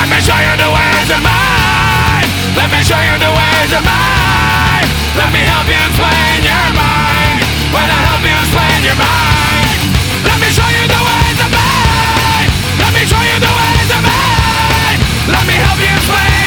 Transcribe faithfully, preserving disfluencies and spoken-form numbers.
Let me show you the ways of mine. Let me show you the ways of mine. Let me help you explain your mind. When I help you explain your mind. Let me show you the ways of mine. Let me show you the ways of mine. Let me help you explain